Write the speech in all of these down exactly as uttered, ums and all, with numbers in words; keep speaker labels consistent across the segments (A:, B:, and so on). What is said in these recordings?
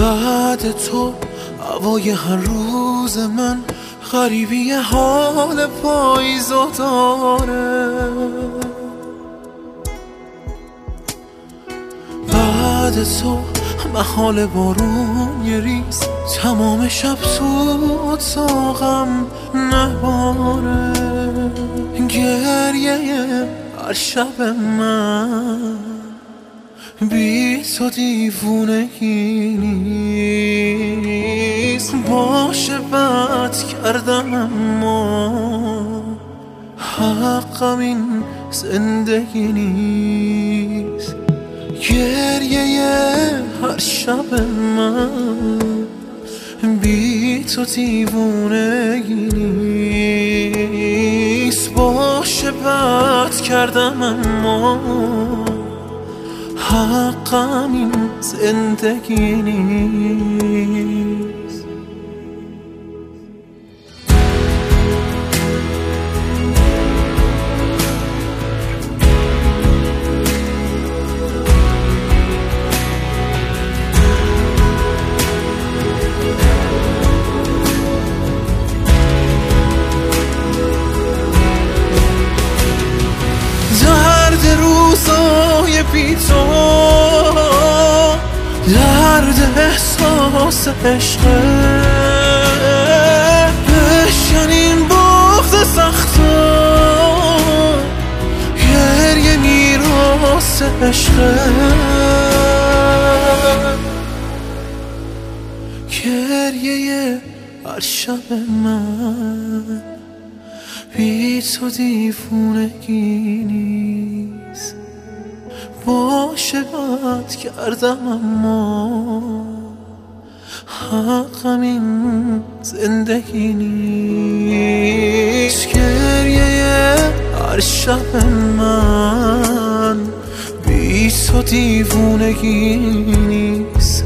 A: بعد تو هوای هر روز من غریبی حال پاییزو داره. بعد تو محال بارون یه ریز تمام شب تو اتاقم نباره. گریه هر شب من بی تو دیوونگی نیست. باشه بد کردم اما حقم این زندگی نیست. گریه هر شب من بی تو دیوونگی نیست. باشه بد کردم اما حقم این زندگی نیست. درد روزای بی تو، درد احساس عشقه، بشکنیم بغض سختا، گریه میراث عشقه. گریه هر شب من بی تو دیوونگی نیست. باشه بد کردم اما حقم این زندگی نیست. گریه هر شب من بی تو دیوونگی نیست.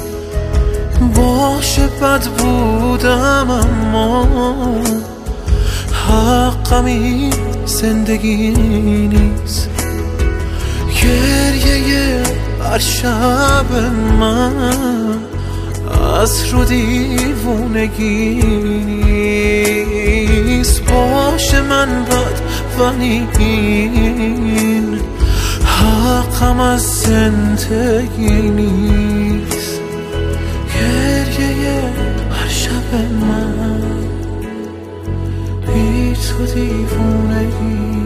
A: باشه بد بودم اما حقم این زندگی نیست. گریه هر شب من از رو دیوونگی نیست. باشه من بد ولی این حقم از زندگی نیست. گریه هر شب من بی تو دیوونگی